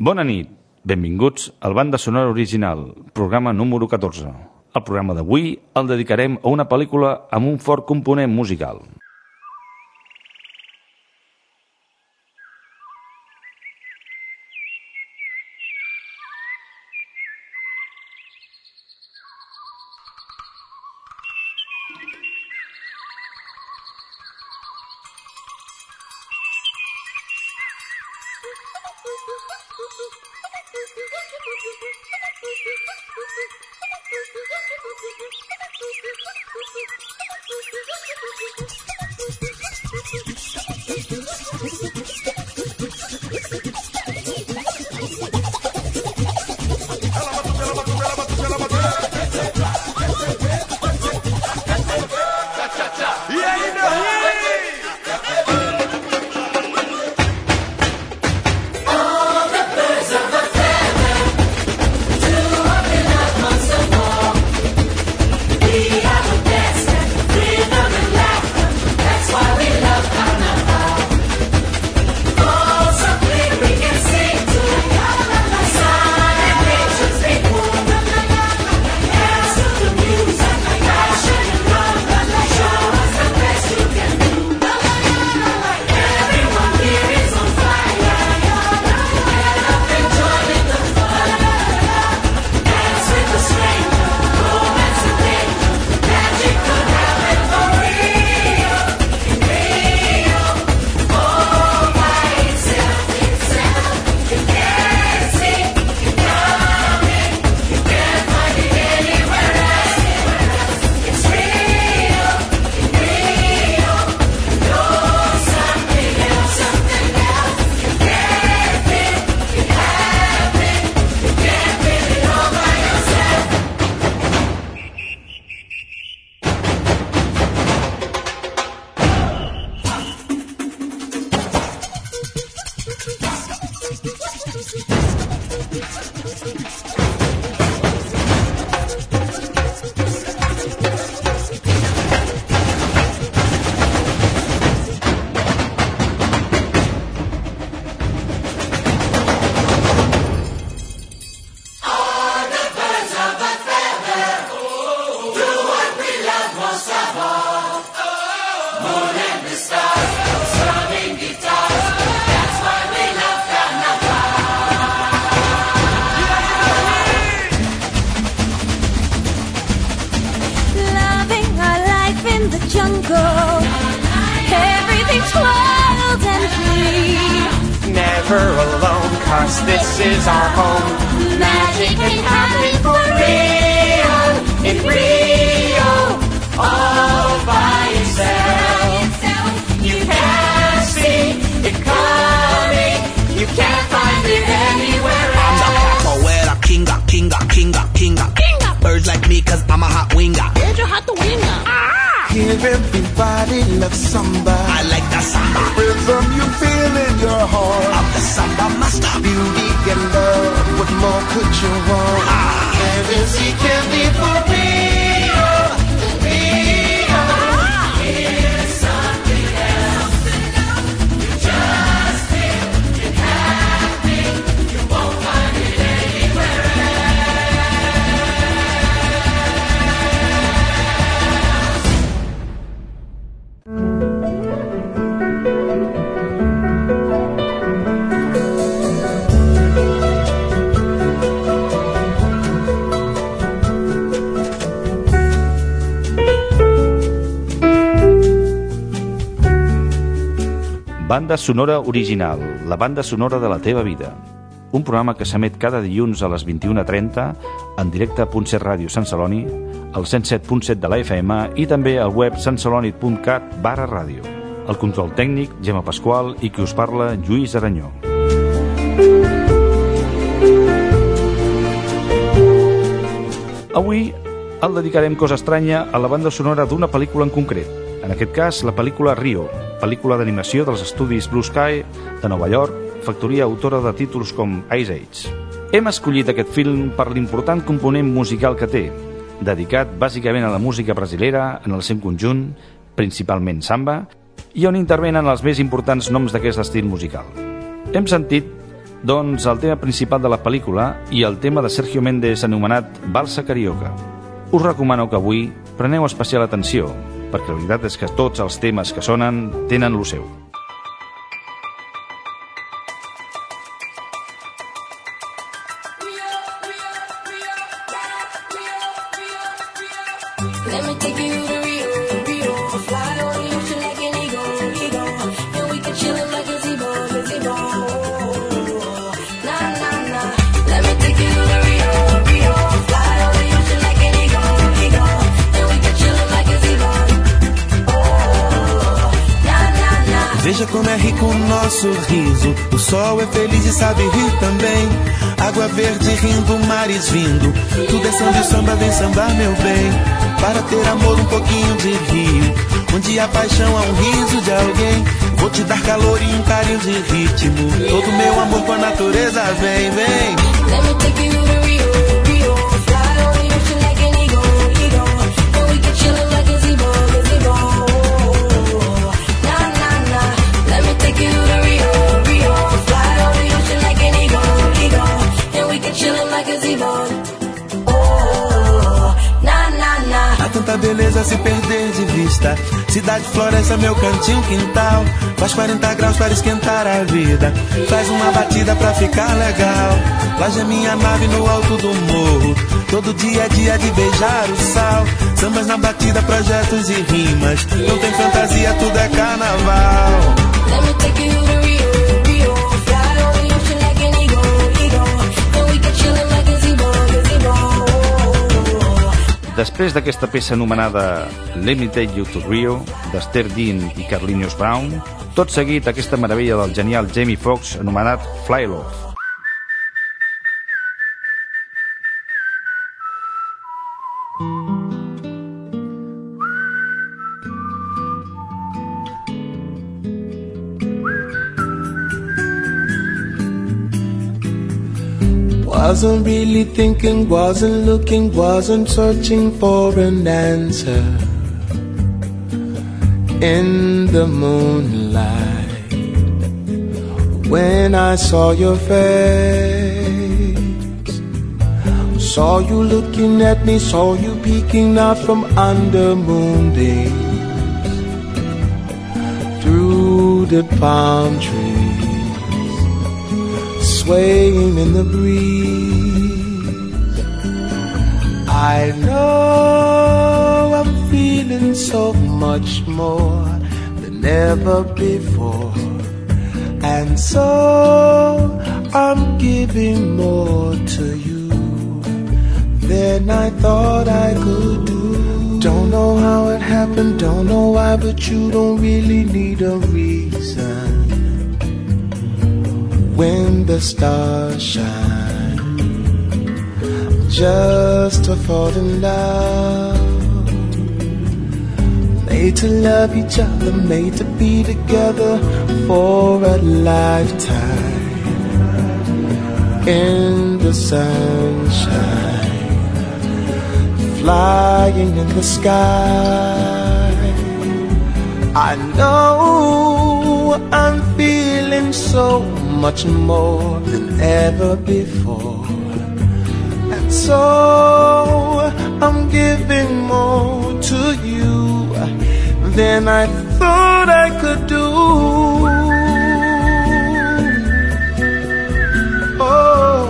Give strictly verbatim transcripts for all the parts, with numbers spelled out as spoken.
Bona nit, benvinguts al Banda Sonora Original, programa número catorze. El programa d'avui el dedicarem a una pel·lícula amb un fort component musical. Banda Sonora Original, la banda sonora de la teva vida. Un programa que s'emet cada dilluns a les vint-i-una trenta en directe a Punt set Ràdio Sant Celoni, al cent set punt set de la F M i també al web santceloni punt cat barra ràdio. El control tècnic, Gemma Pasqual, i qui us parla, Lluís Aranyó. Avui el dedicarem cosa estranya a la banda sonora d'una pel·lícula en concret. En aquest cas, la pel·lícula Rio, pel·lícula d'animació dels estudis Blue Sky de Nova York, factoria autora de títols com Ice Age. Hem escollit aquest film per l'important component musical que té, dedicat bàsicament a la música brasilera en el seu conjunt, principalment samba, i on intervenen els més importants noms d'aquest estil musical. Hem sentit Doncs el tema principal de la pel·lícula i el tema de Sergio Méndez anomenat Valsa Carioca. Us recomano que avui preneu especial atenció, perquè la veritat és que tots els temes que sonen tenen lo seu. Let me take you to Rio, Rio. Fly on the ocean like an eagle, eagle. And we can chill like a gazebo, gazebo. Nah, nah, nah. Let me take you to Rio, Rio. Fly on the ocean like an eagle, eagle. And we can chill like a gazebo. Oh, nah, nah, nah. Veja como é rico o nosso riso. O sol é feliz e sabe rir também. Água verde rindo, mares vindo. Tudo é samba e samba, vem sambar, meu bem. Para ter amor, um pouquinho de rio. Onde a paixão há um riso de alguém. Vou te dar calor e um carinho de ritmo. Todo meu amor com a natureza vem, vem. Let me take you to Rio, Rio. Fly on the ocean like an eagle, eagle. And we can chill like a gazebo, gazebo. Nah, nah, nah. Let me take you to Rio, Rio. Fly on the ocean like an eagle, eagle. And we can chill like a gazebo. Há tanta beleza a se perder de vista. Cidade, floresta, meu cantinho, quintal. Faz quarenta graus para esquentar a vida. Faz uma batida pra ficar legal. Laje é minha nave no alto do morro. Todo dia é dia de beijar o sal. Sambas na batida, projetos e rimas. Não tem fantasia, tudo é carnaval. Let me take you to Rio, Rio. Fly on the ocean like an eagle, eagle. And we can chill like a gazebo, gazebo. Després d'aquesta peça anomenada Let Me Take You to Rio, d'Esther Dean i Carlinhos Brown, tot seguit aquesta meravella del genial Jamie Foxx anomenat Fly Love. Wasn't really thinking, wasn't looking, wasn't searching for an answer. In the moonlight, when I saw your face, saw you looking at me, saw you peeking out from under moonbeams, through the palm trees, swaying in the breeze. I know I'm feeling so much more than ever before, and so I'm giving more to you than I thought I could do. Don't know how it happened, don't know why, but you don't really need a reason. When the stars shine, just to fall in love, made to love each other, made to be together for a lifetime. In the sunshine, flying in the sky, I know I'm feeling so much more than ever before, and so I'm giving more to you than I thought I could do. Oh,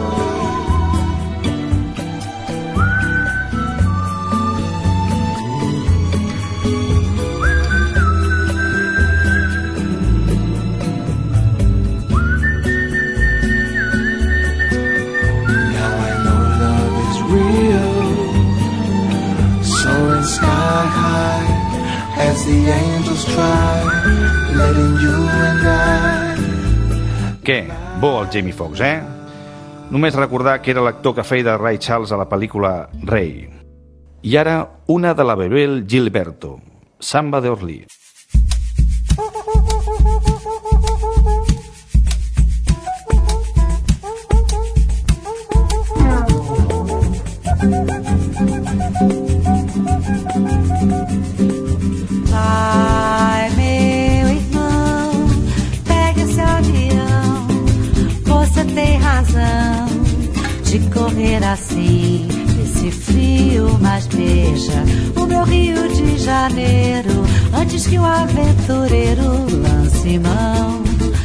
the angels try, letting you and I. Què? Bo el Jamie Foxx, eh? Només recordar que era l'actor que feia de Ray Charles a la pel·lícula Ray. I ara, una de la Bebel Gilberto, Samba de Orly. Ai, meu irmão, pegue seu avião, você tem de correr assim, esse frio, mas beija o meu Rio de Janeiro, antes que o aventureiro lance mão.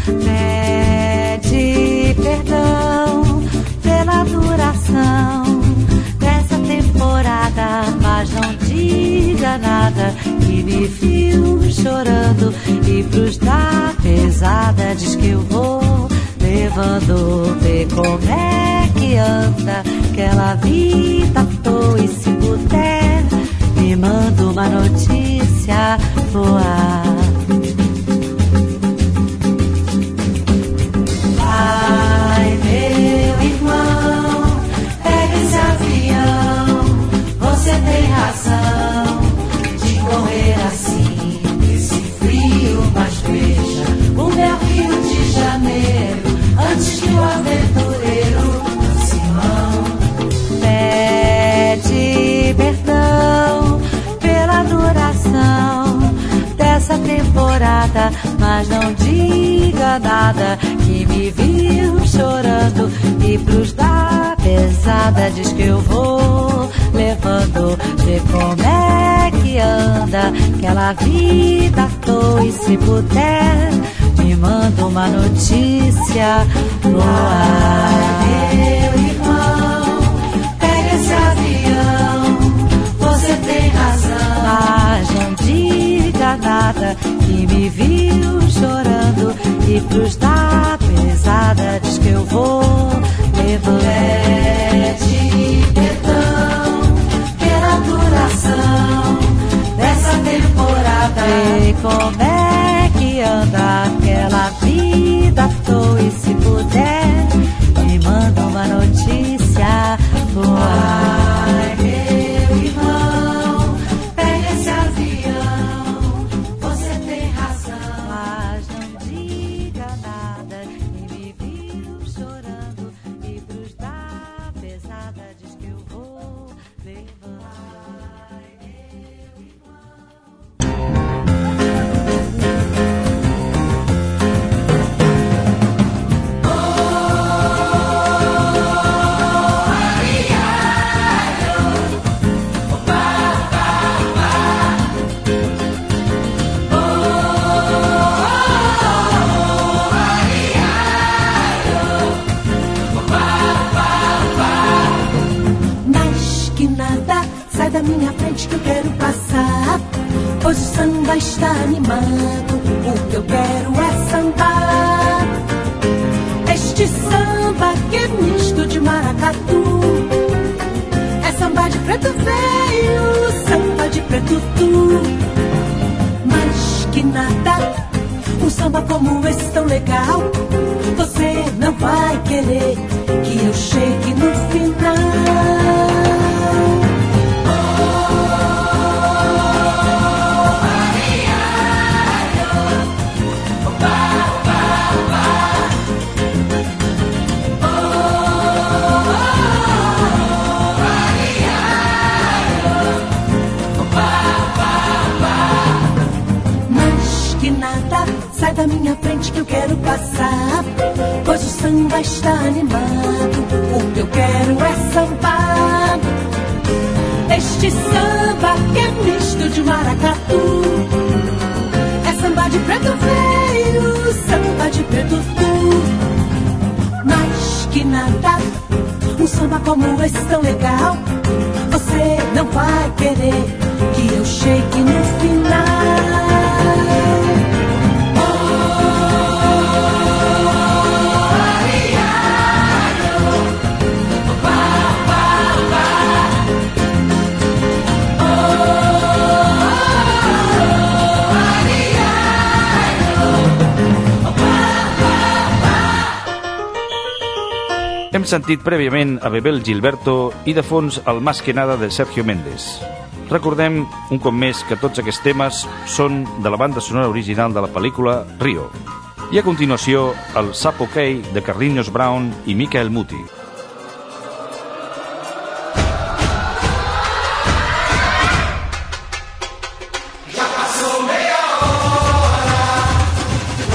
Pede perdão pela duração dessa temporada, mas não diga nada que me viu chorando, e pros da pesada diz que eu vou levando. Vê como é que anda aquela vida à toa, e se puder me manda uma notícia boa. Ai, meu irmão, pega esse avião, você tem razão de correr assim, esse frio, mas veja o meu Rio de Janeiro, antes que o aventureiro lance mão. Pede perdão pela duração dessa temporada, mas não diga nada que me viu chorando, e pros da pesada diz que eu vou levando. Vê como é que anda aquela vida à toa, e se puder me manda uma notícia boa. Meu irmão, pega esse avião, você tem razão, mas não diga nada que me viu chorando, e pros da pesada diz que eu vou levando. Pede perdão pela duração dessa temporada, e como é que anda aquela vida à toa, e se puder me manda uma notícia boa. Ai, meu irmão, pega esse avião, você tem razão, mas não diga nada que me viu chorando, e pros da pesada diz que eu vou levando. Ai, meu irmão. Sai da minha frente que eu quero passar, pois o samba está animado, o que eu quero é sambar. Este samba que é misto de maracatu, é samba de preto veio, samba de preto tu. Mas que nada, um samba como esse tão legal, você não vai querer que eu chegue no final. Sai da minha frente que eu quero passar, pois o samba está animado, o que eu quero é sambar. Este samba que é misto de maracatu, é samba de preto veio, samba de preto tu. Mas que nada, um samba como esse tão legal, você não vai querer que eu chegue no final. Hem sentit prèviament a Bebel Gilberto i de fons el Más que nada de Sergio Méndez. Recordem un cop més que tots aquests temes són de la banda sonora original de la pel·lícula Rio. I a continuació el Sapo Key de Carlinhos Brown i Michael Muti.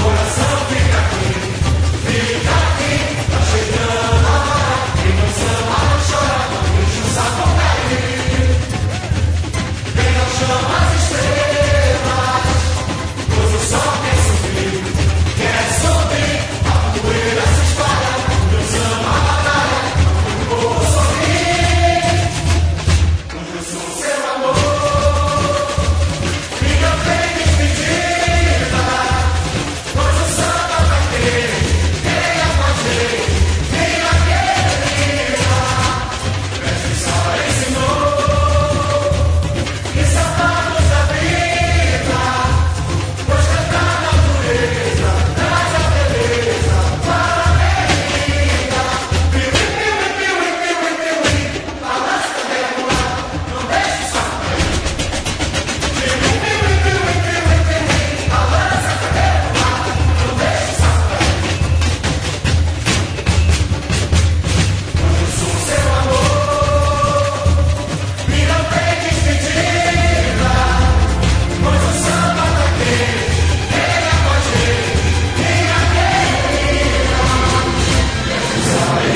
Fica aqui, fica aqui, tá chegando a hora que não samba.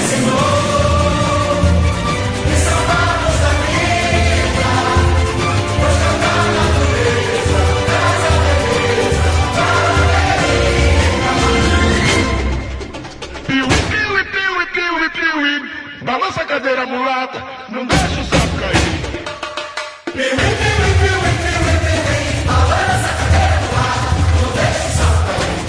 Balança a cadeira mulata, não deixa o sapo cair. Balança a cadeira mulata, não deixa o sapo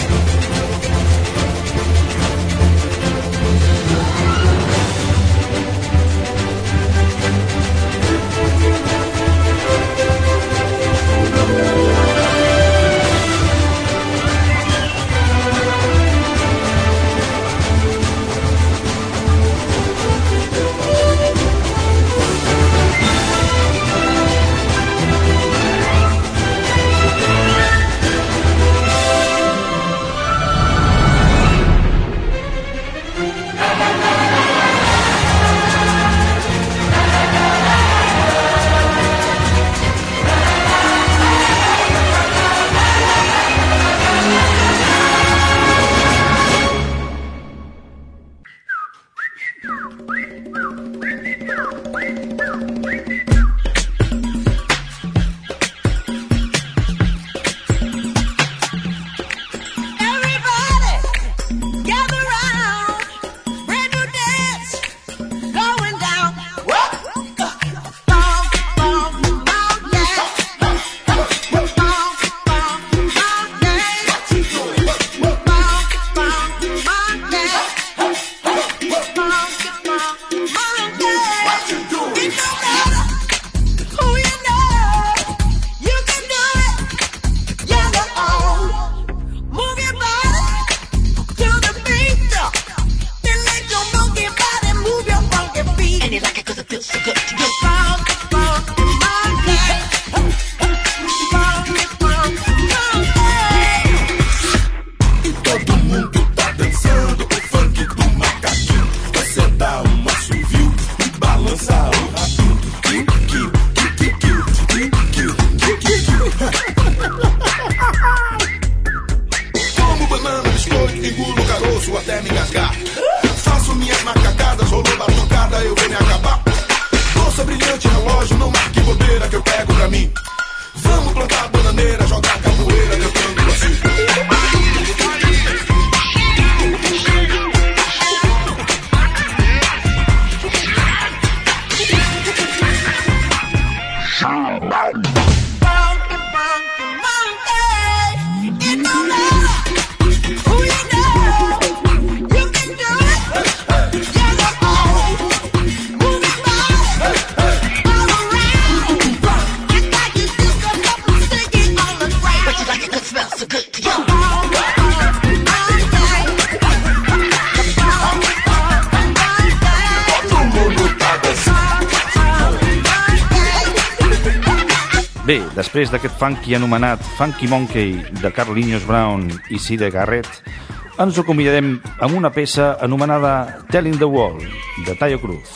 Bé, després d'aquest funky anomenat Funky Monkey de Carlinhos Brown i Syd Garrett, ens acomiadarem amb una peça anomenada Telling the World, de Taio Cruz.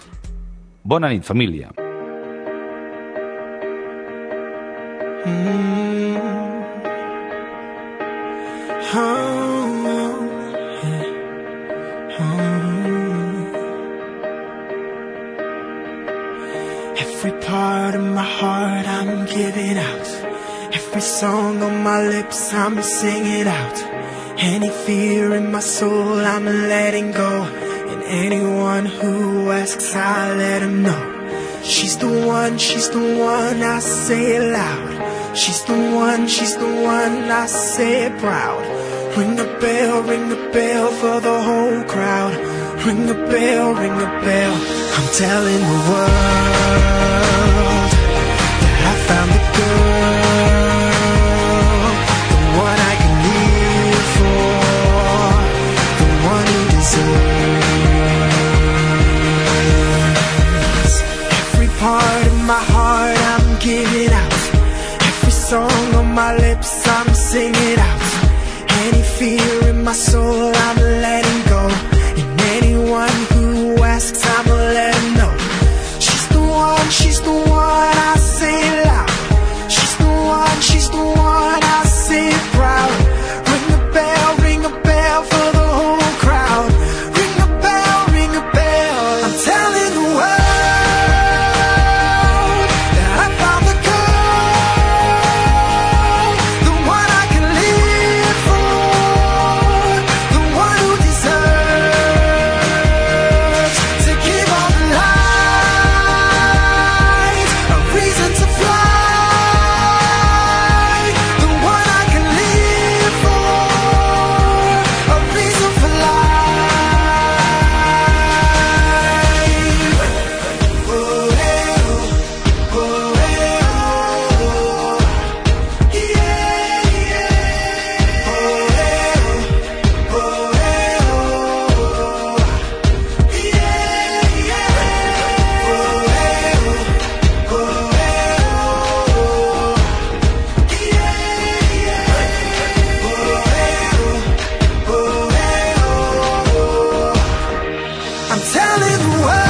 Bona nit, família. Mm-hmm. Oh, oh. Every part of my heart I'm giving out. Every song on my lips I'm singing out. Any fear in my soul I'm letting go. And anyone who asks I let them know. She's the one, she's the one, I say it loud. She's the one, she's the one, I say it proud. Ring a bell, ring a bell for the whole crowd. Ring a bell, ring a bell. I'm telling the world that I found the girl, the one I can live for, the one who deserves. Every part of my heart I'm giving out. Every song on my lips I'm singing out. Any fear in my soul I'm letting go. And anyone who asks I'ma let them know. She's the one, she's the one, I say it loud. She's I'm telling the world